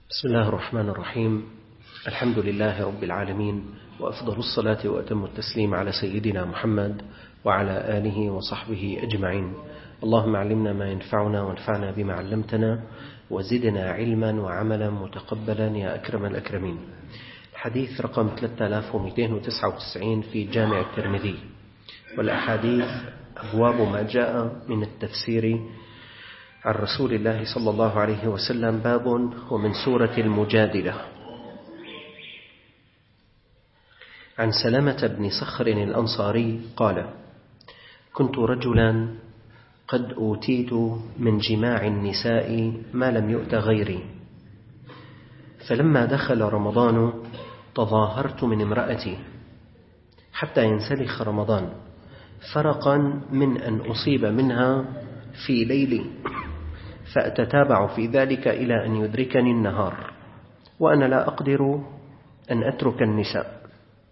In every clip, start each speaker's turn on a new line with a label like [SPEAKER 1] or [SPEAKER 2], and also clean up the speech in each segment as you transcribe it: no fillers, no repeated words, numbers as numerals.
[SPEAKER 1] بسم الله الرحمن الرحيم. الحمد لله رب العالمين، وأفضل الصلاة وأتم التسليم على سيدنا محمد وعلى آله وصحبه أجمعين. اللهم علمنا ما ينفعنا وانفعنا بما علمتنا وزدنا علما وعملا متقبلا يا أكرم الأكرمين. الحديث رقم 3299 في جامع الترمذي، والأحاديث أبواب ما جاء من التفسير عن رسول الله صلى الله عليه وسلم. باب ومن سورة المجادلة. عن سلمة بن صخر الأنصاري قال: كنت رجلا قد أوتيت من جماع النساء ما لم يؤت غيري، فلما دخل رمضان تظاهرت من امرأتي حتى ينسلخ رمضان، فرقا من أن أصيب منها في ليلي، فأتتابع في ذلك إلى أن يدركني النهار وأنا لا أقدر أن أترك النساء.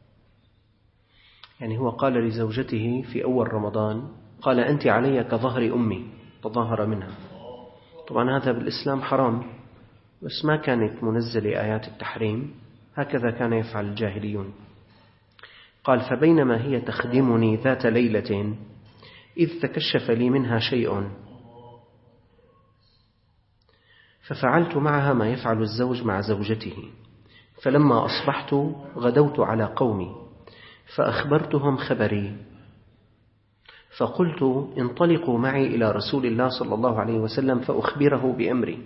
[SPEAKER 1] يعني هو قال لزوجته في أول رمضان، قال: أنت علي كظهر أمي، تظاهر منها. طبعا هذا بالإسلام حرام، بس ما كانت منزلة آيات التحريم، هكذا كان يفعل الجاهليون. قال: فبينما هي تخدمني ذات ليلة إذ تكشف لي منها شيء، ففعلت معها ما يفعل الزوج مع زوجته، فلما أصبحت غدوت على قومي فأخبرتهم خبري، فقلت: انطلقوا معي إلى رسول الله صلى الله عليه وسلم فأخبره بأمري.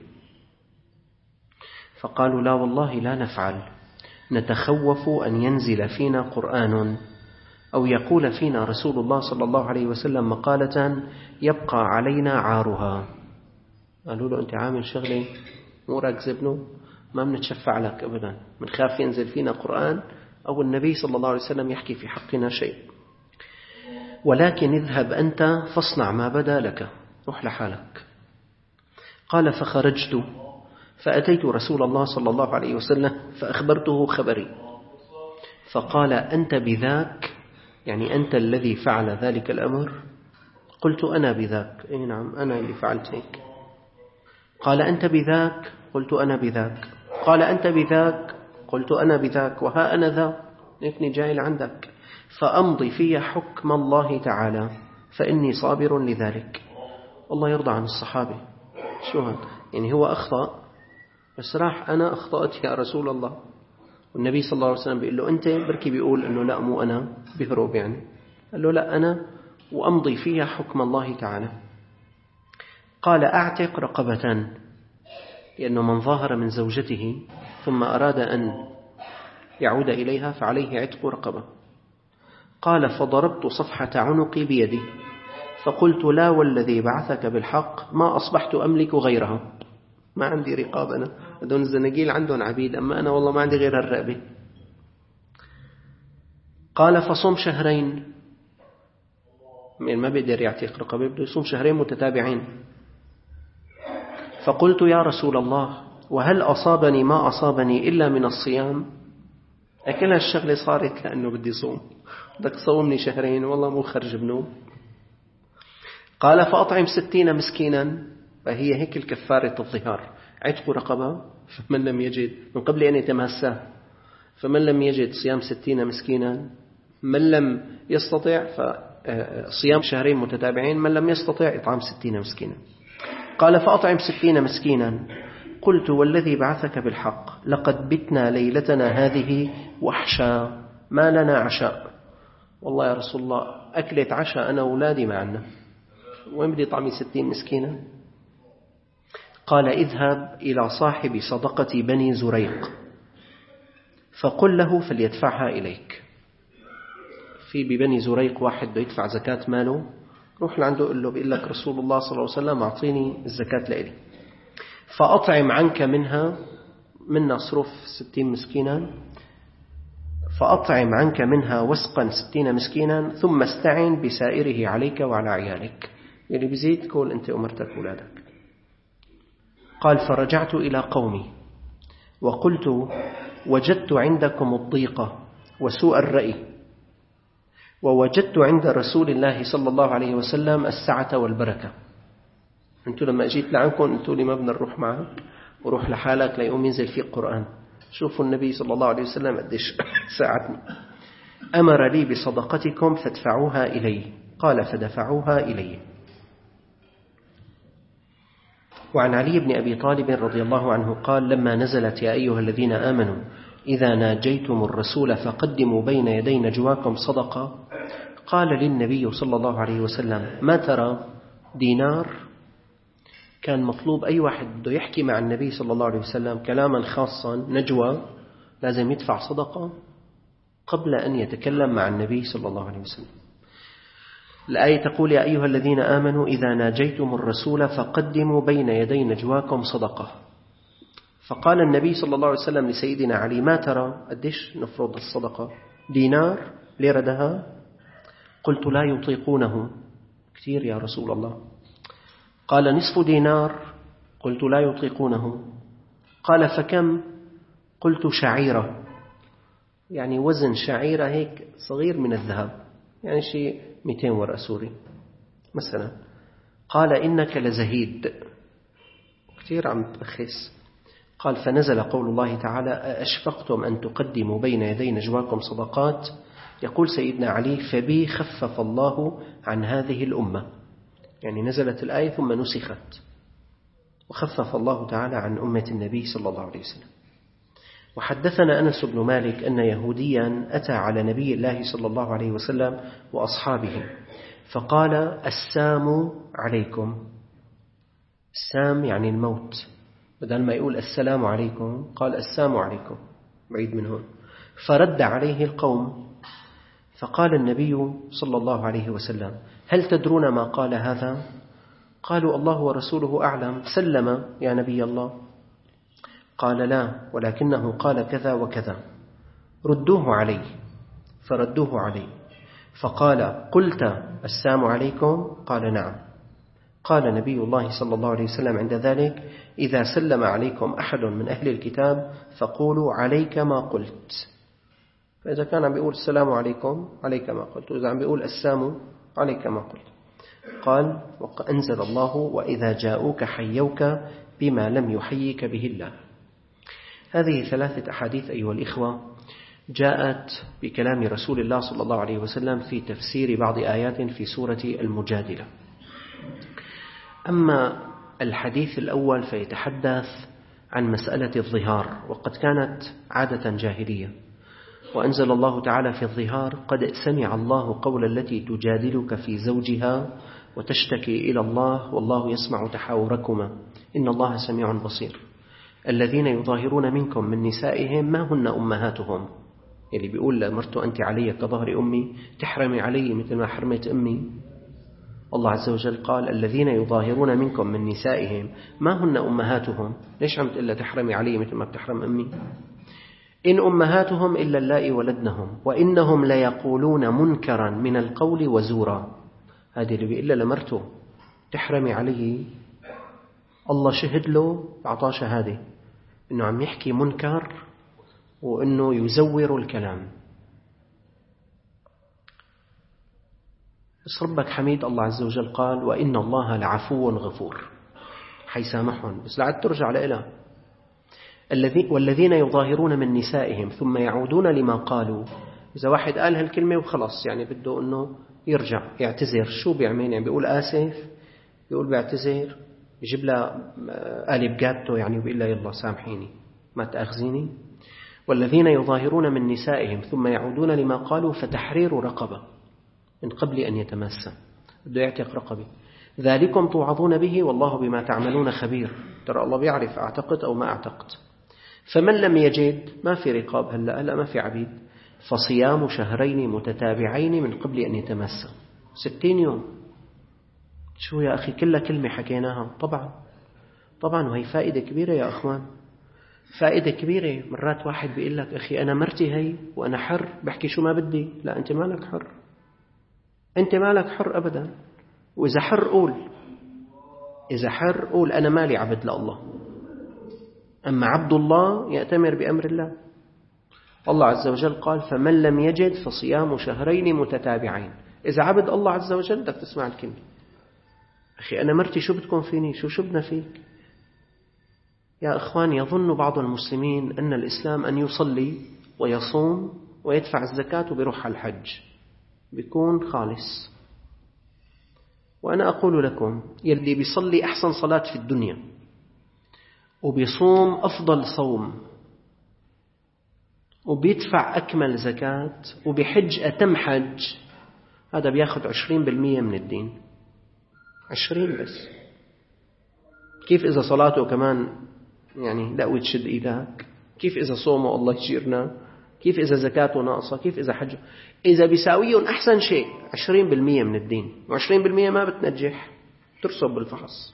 [SPEAKER 1] فقالوا: لا والله لا نفعل، نتخوف أن ينزل فينا قرآن أو يقول فينا رسول الله صلى الله عليه وسلم مقالة يبقى علينا عارها. قالوا له: أنت عامل شغلة مو راكز ابنه، ما بنتشفع لك أبدا، بنخاف ينزل فينا قرآن أو النبي صلى الله عليه وسلم يحكي في حقنا شيء، ولكن اذهب أنت فاصنع ما بدا لك، روح لحالك. قال: فخرجت فأتيت رسول الله صلى الله عليه وسلم فأخبرته خبري، فقال: أنت بذاك، يعني أنت الذي فعل ذلك الأمر؟ قلت: أنا بذاك. إيه نعم، أنا اللي فعلت هيك. قال: أنت بذاك؟ قلت: أنا بذاك. قال: أنت بذاك؟ قلت: أنا بذاك، وها أنا ذا، إني جاي لعندك، فأمضي في حكم الله تعالى فإني صابر لذلك. الله يرضى عن الصحابة. شو هذا؟ يعني هو أخطأ، بس راح: أنا أخطأت يا رسول الله. والنبي صلى الله عليه وسلم بيقول له: أنت بركي، بيقول أنه لا مو أنا، بيهرب يعني. قال له: لا أنا، وأمضي فيها حكم الله تعالى. قال: أعتق رقبة، لأنه من ظاهر من زوجته ثم أراد أن يعود إليها فعليه عتق رقبة. قال: فضربت صفحة عنقي بيدي فقلت: لا والذي بعثك بالحق ما أصبحت أملك غيرها، ما عندي رقاب أنا، هذول الزناجيل عندهم عبيد، أما أنا والله ما عندي غير الرقبة. قال: فصم شهرين، ما بيقدر يعتق رقبة، بده يصوم شهرين متتابعين. فقلت: يا رسول الله، وهل أصابني ما أصابني إلا من الصيام؟ أكل هالشغلة صارت لأنه بدي صوم، بدك صومني شهرين، والله مو خرج بنوم. قال: فأطعم 60 مسكينا، فهي هيك الكفارة الظهار، عتق رقبة، فمن لم يجد، من قبل أن يتماسى، فمن لم يجد صيام 60 مسكينا، من لم يستطع فصيام شهرين متتابعين، من لم يستطع إطعام 60 مسكينا. قال: فأطعم 60 مسكينا. قلت: والذي بعثك بالحق لقد بتنا ليلتنا هذه وحشا، ما لنا عشاء. والله يا رسول الله أكلت عشاء أنا وأولادي معنا، وين بدي طعمي 60 مسكينا؟ قال: اذهب إلى صاحب صدقة بني زريق فقل له فليدفعها إليك. في ببني زريق واحد بده يدفع زكاة ماله، روح لعنده قل له: بيقول لك رسول الله صلى الله عليه وسلم أعطيني الزكاة لإلي، فأطعم عنك منها صرف 60 مسكينا، فأطعم عنك منها وسقا 60 مسكينا، ثم استعن بسائره عليك وعلى عيالك، يعني بزيد قول أنت أمرتك أولادك. قال: فرجعت إلى قومي وقلت: وجدت عندكم الضيقة وسوء الرأي، ووجدت عند رسول الله صلى الله عليه وسلم السعة والبركة. أنتوا لما أجيت لعنكم أنتوا لي ما بدنا نروح معك، وروح لحالك ليقوم ينزل فيك قرآن. شوفوا النبي صلى الله عليه وسلم قديش ساعدني. أمر لي بصدقتكم فادفعوها إلي، قال فدفعوها إلي. وعن علي بن أبي طالب رضي الله عنه قال لما نزلت يا أيها الذين آمنوا إذا ناجيتم الرسول فقدموا بين يدي نجواكم صدقة، قال للنبي صلى الله عليه وسلم ما ترى؟ دينار. كان مطلوب أي واحد بده يحكي مع النبي صلى الله عليه وسلم كلاما خاصا نجوى لازم يدفع صدقة قبل أن يتكلم مع النبي صلى الله عليه وسلم. الآية تقول يا أيها الذين آمنوا إذا ناجيتم الرسول فقدموا بين يدي نجواكم صدقة. فقال النبي صلى الله عليه وسلم لسيدنا علي ما ترى؟ قديش نفرض الصدقة؟ دينار ليرة ذهب؟ قلت لا يطيقونه كثير يا رسول الله. قال نصف دينار؟ قلت لا يطيقونه. قال فكم؟ قلت شعيرة، يعني وزن شعيرة هيك صغير من الذهب، يعني شيء 200 ورقة سوري مثلا. قال إنك لزهيد، كثير عم تبخس. قال فنزل قول الله تعالى أشفقتم أن تقدموا بين يدي نجواكم صدقات. يقول سيدنا علي فبي خفف الله عن هذه الأمة، يعني نزلت الآية ثم نسخت وخفف الله تعالى عن أمة النبي صلى الله عليه وسلم. وحدثنا أنس بن مالك أن يهوديا أتى على نبي الله صلى الله عليه وسلم وأصحابه فقال السام عليكم. السام يعني الموت، بدل ما يقول السلام عليكم قال السام عليكم، بعيد من هون. فرد عليه القوم فقال النبي صلى الله عليه وسلم هل تدرون ما قال هذا؟ قالوا الله ورسوله أعلم. سلم يا نبي الله؟ قال لا ولكنه قال كذا وكذا. ردوه عليه. فردوه عليه فقال قلت السلام عليكم؟ قال نعم. قال نبي الله صلى الله عليه وسلم عند ذلك إذا سلم عليكم أحد من أهل الكتاب فقولوا عليك ما قلت. فإذا كان عم بيقول السلام عليكم عليك ما قلت، وإذا عم بيقول السلام عليك ما قلت. قال وأنزل الله وإذا جاءوك حيوك بما لم يحييك به الله. هذه 3 أحاديث أيها الإخوة جاءت بكلام رسول الله صلى الله عليه وسلم في تفسير بعض آيات في سورة المجادلة. أما الحديث الأول فيتحدث عن مسألة الظهار، وقد كانت عادة جاهلية، وأنزل الله تعالى في الظهار قد سمع الله قول التي تجادلك في زوجها وتشتكي إلى الله والله يسمع تحاوركما إن الله سميع بصير. الذين يظاهرون منكم من نسائهم ما هن أمهاتهم، اللي بيقول لمرته أنت علي كظهر أمي تحرمي علي مثل ما حرمت أمي. الله عز وجل قال الذين يظاهرون منكم من نسائهم ما هن أمهاتهم، ليش عم تقول تحرمي علي مثل ما بتحرم أمي؟ إن أمهاتهم إلا اللائي ولدنهم وإنهم ليقولون منكرا من القول وزورا. هذه اللي بيقول لمرته تحرمي علي، الله شهد له أعطاه شهادة إنه عم يحكي منكر وإنه يزور الكلام. بس ربك حميد، الله عز وجل قال وإن الله لعفو غفور، حيسامحهم بس لعد ترجع لإله. والذين يظاهرون من نسائهم ثم يعودون لما قالوا. إذا واحد قال هالكلمة وخلص يعني بده أنه يرجع يعتذر، شو بيعمل؟ يعني بيقول آسف، بيقول بيعتذر، بيجيب لها قالب جابته يعني وبيقول لها يلا سامحيني ما تأخذيني. والذين يظاهرون من نسائهم ثم يعودون لما قالوا فتحرير رقبة من قبل أن يتمسى، بده يعتق رقبة. ذلكم توعظون به والله بما تعملون خبير. ترى الله بيعرف أعتقد أو ما أعتقد. فمن لم يجد، ما في رقاب هلأ ما في عبيد، فصيام شهرين متتابعين من قبل أن يتمسى 60 يوم. شو يا أخي كلها كلمة حكيناها. طبعا وهي فائدة كبيرة يا أخوان، فائدة كبيرة. مرات واحد بيقول لك أخي أنا مرتي هي وأنا حر بحكي شو ما بدي. لا، أنت مالك حر، أنت مالك حر أبدا. وإذا حر قول، إذا حر قول أنا مالي عبد لله. أما عبد الله يأتمر بأمر الله. الله عز وجل قال فمن لم يجد فصيام شهرين متتابعين. إذا عبد الله عز وجل بدك تسمع الكلمة. أخي أنا مرتي شو بتكون فيني، شو بدنا فيك؟ يا إخوان، يظن بعض المسلمين أن الإسلام أن يصلي ويصوم ويدفع الزكاة وبيروح على الحج بيكون خالص. وأنا أقول لكم يلي بيصلي أحسن صلاة في الدنيا وبيصوم أفضل صوم وبيدفع أكمل زكاة وبيحج أتم حج، هذا بياخد 20% من الدين. 20 بس. كيف إذا صلاته كمان يعني لا وتشد إيدك؟ كيف إذا صومه الله يجيرنا؟ كيف إذا زكاته ناقصة؟ كيف إذا حجه؟ إذا بيساويهم أحسن شيء 20% من الدين، و20% ما بتنجح، ترسب بالفحص.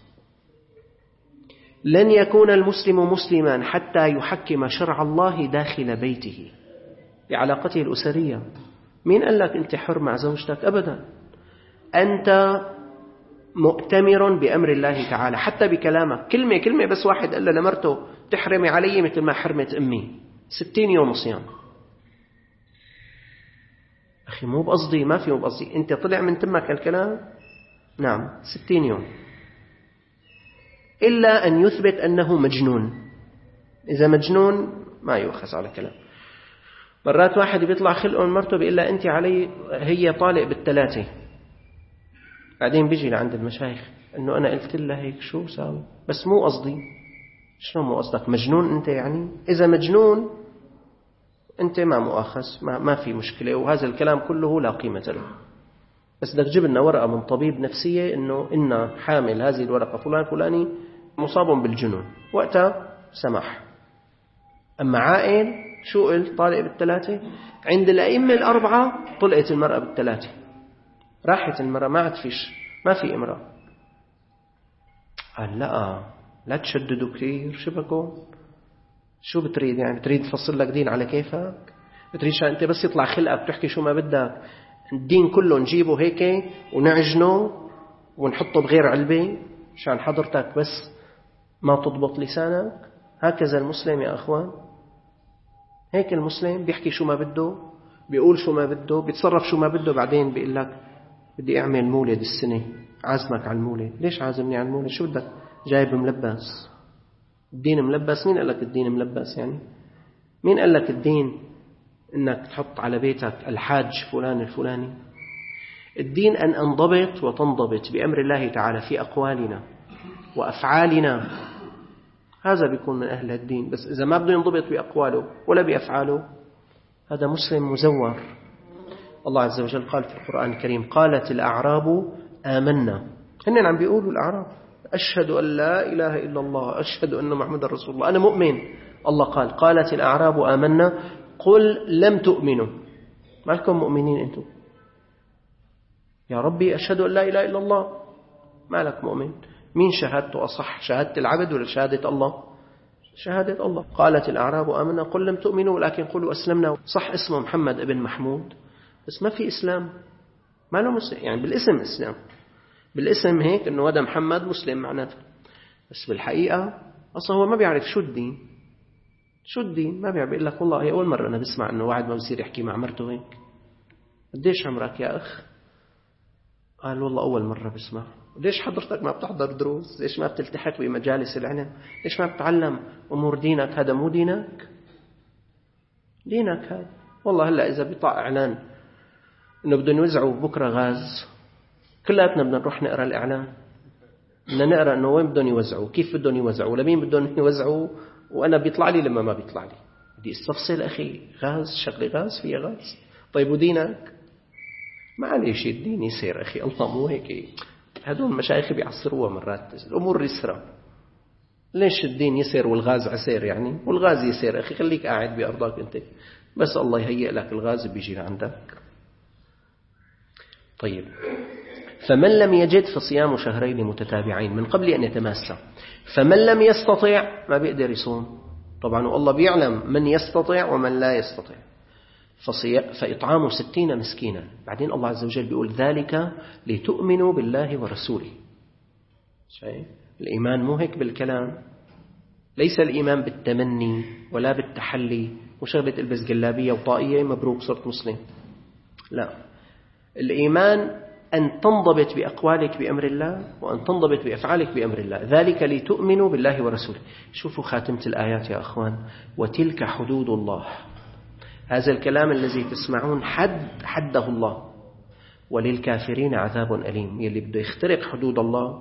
[SPEAKER 1] لن يكون المسلم مسلما حتى يحكم شرع الله داخل بيته بعلاقته الأسرية. مين قال لك أنت حر مع زوجتك؟ أبدا، أنت مؤتمر بأمر الله تعالى حتى بكلامك. كلمة بس واحد قال لمرته تحرمي علي مثل ما حرمت أمي، 60 يوم صيام. أخي مو بقصدي، ما في مو بقصدي، أنت طلع من تمك الكلام، نعم 60 يوم، إلا أن يثبت أنه مجنون. إذا مجنون ما يؤخذ على كلام. مرات واحد بيطلع خلقه من مرته بيقول لها أنت علي، هي طالق بالثلاثة، بعدين بيجي لعند المشايخ إنه أنا قلت لها هيك، شو ساوي؟ بس مو قصدي. شلون مو قصدك؟ مجنون أنت يعني؟ إذا مجنون أنت ما مؤاخذ، ما في مشكلة، وهذا الكلام كله لا قيمة له. بس بدك تجيب لنا ورقة من طبيب نفسية إنه إن حامل هذه الورقة فلان فلاني مصاب بالجنون، وقتها سمح. أما عائل شو قلت؟ طالق بالثلاثة. عند الأئمة الأربعة طلقت المرأة بالثلاثة، راحت المرأة، ما عاد فيش، ما في امرأة. قال لا تشددوا كثير، شبكوا شو بتريد يعني؟ بتريد تفصل لك دين على كيفك؟ بتريد أنت بس يطلع خلقك تحكي شو ما بدك؟ الدين كله نجيبه هيك ونعجنه ونحطه بغير علبة عشان حضرتك بس ما تضبط لسانك؟ هكذا المسلم يا أخوان، هيك المسلم بيحكي شو ما بده، بيقول شو ما بده، بيتصرف شو ما بده، بعدين بيقول لك بدي أعمل مولد السنة، عازمك على المولد. ليش عازمني على المولد؟ شو بدك؟ جايب ملبس؟ الدين ملبس؟ مين قال لك الدين ملبس يعني؟ مين قال لك الدين إنك تحط على بيتك الحاج فلان الفلاني؟ الدين أن أنضبط وتنضبط بأمر الله تعالى في أقوالنا وأفعالنا، هذا بيكون من أهل الدين. بس إذا ما بده ينضبط بأقواله ولا بأفعاله، هذا مسلم مزور. الله عز وجل قال في القرآن الكريم: قالت الأعراب آمنا. هن عم بيقولوا الأعراب أشهد أن لا إله إلا الله، أشهد أن محمد رسول الله، أنا مؤمن. الله قال: قالت الأعراب آمنا قل لم تؤمنوا. ما لكم مؤمنين أنتم؟ يا ربي أشهد أن لا إله إلا الله، ما لك مؤمن؟ مين شهادته أصح، شهادة العبد ولا شهادة الله؟ شهادة الله. قالت الأعراب آمنا قل لم تؤمنوا ولكن قولوا أسلمنا. صح اسمه محمد ابن محمود بس ما في إسلام، ما له مسلم يعني، بالاسم إسلام، بالاسم هيك إنه هذا محمد مسلم معناته، بس بالحقيقة أصلا هو ما بيعرف شو الدين. شو الدين؟ ما بيعرف. بيقول لك والله هي أول مرة أنا بسمع إنه واحد ما بصير يحكي مع مرته هيك. قديش عمرك يا أخ؟ قال والله أول مرة بسمع. ليش حضرتك ما بتحضر دروس؟ ليش ما بتلتحق بمجالس العلم؟ ليش ما بتعلم أمور دينك؟ هذا مو دينك؟ دينك هذا. والله هلأ إذا بيطلع إعلان إنه بدهم يوزعوا بكرة غاز، كلاتنا بدنا نروح نقرأ الإعلان، بدنا نقرأ إنه وين بدهم يوزعوا، كيف بدهم يوزعوا، لمين بدهم يوزعوا، وأنا بيطلع لي لما ما بيطلع لي. بدي استفصل أخي، غاز، شغلي غاز، فيها غاز. طيب ودينك؟ معليش الدين يسير أخي، الله مو هيك. هدول المشايخ بيعصروها مرات، الأمور يسرى. ليش الدين يسير والغاز عسير يعني؟ والغاز يسير أخي، خليك قاعد بأرضك أنت، بس الله يهيئ لك الغاز بيجي لعندك. طيب، فمن لم يجد فصيام شهرين متتابعين من قبل أن يتماسا. فمن لم يستطع ما بيقدر يصوم طبعا، والله بيعلم من يستطيع ومن لا يستطيع، فإطعام 60 مسكينا. بعدين الله عز وجل بيقول: ذلك لتؤمنوا بالله ورسوله. شايف الإيمان مو هيك بالكلام، ليس الإيمان بالتمني ولا بالتحلي وشغلة البس جلابية وطاقية مبروك صرت مسلم. لا، الإيمان أن تنضبط بأقوالك بأمر الله، وأن تنضبط بأفعالك بأمر الله، ذلك لتؤمنوا بالله ورسوله. شوفوا خاتمة الآيات يا أخوان: وتلك حدود الله. هذا الكلام الذي تسمعون حده الله، وللكافرين عذاب أليم. يلي بده يخترق حدود الله.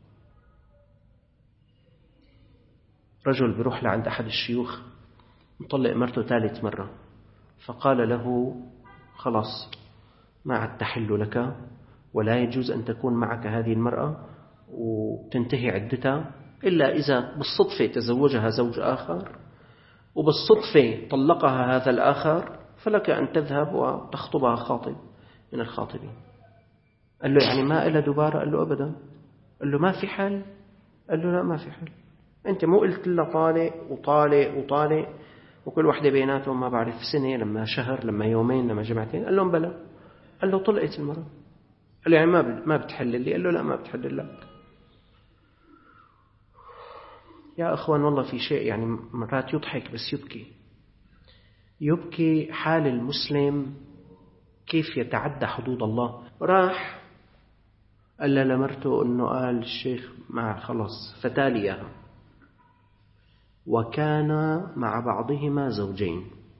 [SPEAKER 1] رجل بيروح لعند أحد الشيوخ مطلق مرته 3 مرة، فقال له: خلاص ما عاد تحل لك، ولا يجوز أن تكون معك هذه المرأة وتنتهي عدتها إلا إذا بالصدفة تزوجها زوج آخر، وبالصدفة طلقها هذا الآخر، فلك أن تذهب وتخطبها خاطب من الخاطبين. قال له: يعني ما إلا دبارة؟ قال له: أبدا. قال له: ما في حل؟ قال له: لا ما في حل. أنت مو قلت لها طالق وطالق وطالق وكل واحدة بيناتهم ما بعرف سنة، لما شهر، لما يومين، لما جمعتين؟ قال لهم: بلى. قال له: طلقت المرأة. قال له: يعني ما بتحل لي؟ قال له: لا ما بتحل لك. يا أخوان والله في شيء يعني مرات يضحك بس يبكي حال المسلم كيف يتعدى حدود الله. راح قال لمرته أنه قال الشيخ ما خلص فتاليها، وكان مع بعضهما زوجين.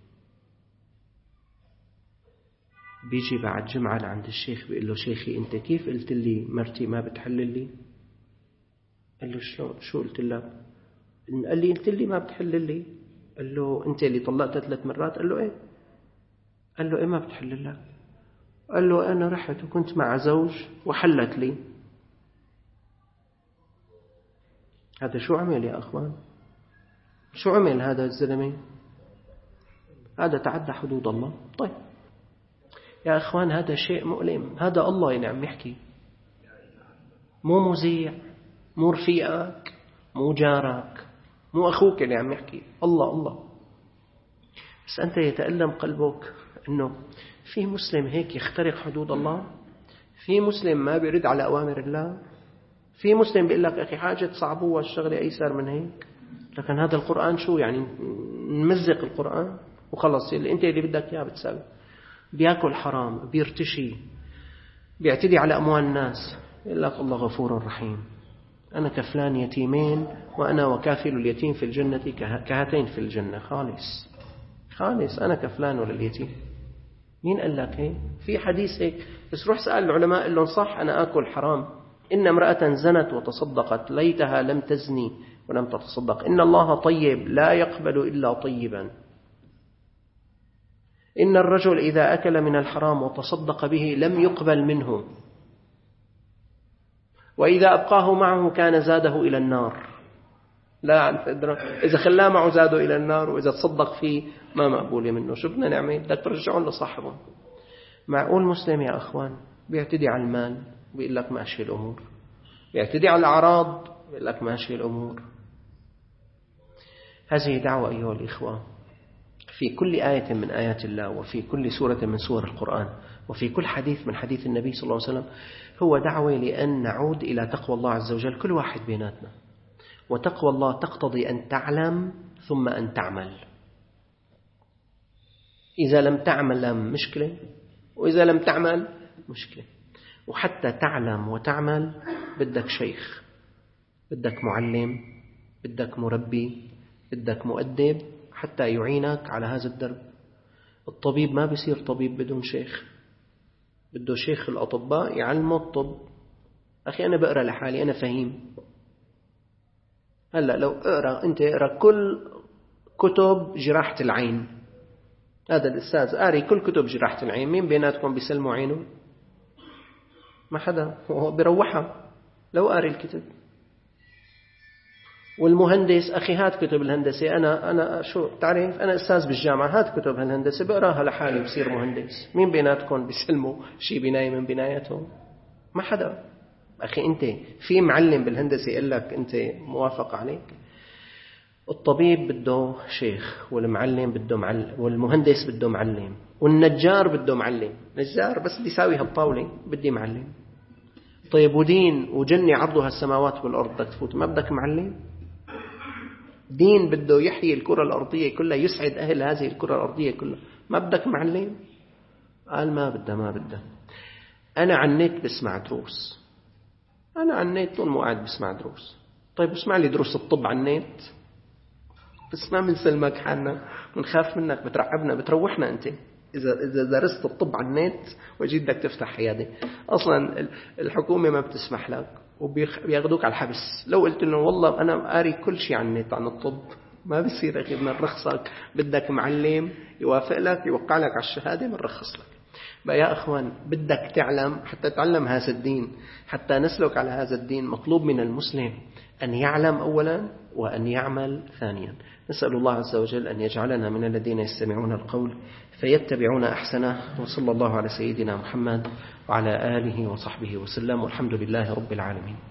[SPEAKER 1] بيجي بعد جمعة لعند الشيخ بيقول له: شيخي أنت كيف قلت لي مرتي ما بتحلل لي؟ قال له: شلون؟ شو قلت لك؟ قال لي: قلت لي ما بتحلل لي. قال له: أنت اللي طلقتها 3 مرات؟ قال له: إيه. قال له: إيه ما بتحلل لك؟ قال له: أنا رحت وكنت مع زوج وحلت لي. هذا شو عمل يا أخوان؟ شو عمل هذا الزلمة؟ هذا تعدى حدود الله. طيب يا أخوان هذا شيء مؤلم. هذا الله اللي عم يحكي، مو مذيع، مو رفيقك، مو جارك، مو أخوك اللي عم يحكي، الله. بس أنت يتألم قلبك أنه في مسلم هيك يخترق حدود الله، في مسلم ما بيرد على أوامر الله، في مسلم بيقول لك: أخي حاجة تصعبوها الشغلة أيسر من هيك. لكن هذا القرآن شو يعني؟ نمزق القرآن وخلص اللي أنت اللي بدك إياه بتسوي. بياكل حرام، بيرتشي، بيعتدي على أموال الناس، يقول لك الله غفور رحيم، أنا كفلان يتيمين وأنا وكافل اليتيم في الجنة كهاتين في الجنة. خالص أنا كفلان ولا اليتيم. مين قال لك هيك؟ في حديث هيك، بس روح سأل العلماء قال لهم: صح أنا آكل حرام. إن امرأة زنت وتصدقت ليتها لم تزني ولم تتصدق. إن الله طيب لا يقبل إلا طيبا. إن الرجل إذا أكل من الحرام وتصدق به لم يقبل منه، وإذا أبقاه معه كان زاده إلى النار. لا عن فدرة، إذا خلاه معه زاده إلى النار، وإذا تصدق فيه ما مقبول منه. شو بدنا نعمل؟ بدك ترجعون لصاحبه. معقول مسلم يا أخوان بيعتدي على المال ويقول لك ماشي الأمور، بيعتدي على الأعراض ويقول لك ماشي الأمور؟ هذه دعوة أيها الإخوة في كل آية من آيات الله، وفي كل سورة من سور القرآن، وفي كل حديث من حديث النبي صلى الله عليه وسلم، هو دعوة لأن نعود إلى تقوى الله عز وجل كل واحد بيناتنا. وتقوى الله تقتضي أن تعلم ثم أن تعمل. إذا لم تعمل مشكلة، وإذا لم تعمل مشكلة. وحتى تعلم وتعمل بدك شيخ، بدك معلم، بدك مربي، بدك مؤدب حتى يعينك على هذا الدرب. الطبيب ما بيصير طبيب بدون شيخ، بده شيخ الأطباء يعلمه الطب. أخي أنا بقرأ لحالي، أنا فهيم. هلأ لو أنت اقرأ كل كتب جراحة العين، هذا الأستاذ قاري كل كتب جراحة العين، مين بيناتكم بيسلموا عينه؟ ما حدا، وهو بيروحها لو قاري الكتب. والمهندس أخي هات كتب الهندسة، أنا شو تعرف، أنا أستاذ بالجامعة، هات كتب الهندسة بقراها لحالي بصير مهندس. مين بيناتكم بيسلموا شيء بناية من بناياتهم؟ ما حدا. أخي أنت في معلم بالهندسة يقول لك أنت موافق عليك؟ الطبيب بده شيخ، والمعلم بده معلم، والمهندس بده معلم، والنجار بده معلم. نجار بس بدي يساوي هالطاولة بدي معلم. طيب ودين وجنة عرضها السماوات والأرض بدك تفوت، ما بدك معلم؟ دين بده يحيي الكرة الأرضية كلها، يسعد أهل هذه الكرة الأرضية كلها، ما بدك معلم؟ قال ما بدها. أنا على النت بسمع دروس، أنا على النت طول ما قاعد بسمع دروس. طيب اسمع لي دروس الطب على النت، بس ما بنسلمك حالنا، بنخاف منك، بترعبنا، بتروحنا أنت إذا درست الطب على النت وجيت بدك تفتح عيادة. أصلا الحكومة ما بتسمح لك وبياخدوك على الحبس. لو قلت لهم والله أنا قاري كل شيء عن النت عن الطب، ما بصير غير من رخصك، بدك معلم يوافق لك يوقع لك على الشهادة من رخص لك. بقى يا أخوان، بدك تعلم حتى تعلم هذا الدين، حتى نسلك على هذا الدين. مطلوب من المسلم أن يعلم أولا وأن يعمل ثانيا. نسأل الله عز وجل أن يجعلنا من الذين يستمعون القول فيتبعون أحسنه. وصلى الله على سيدنا محمد وعلى آله وصحبه وسلم، والحمد لله رب العالمين.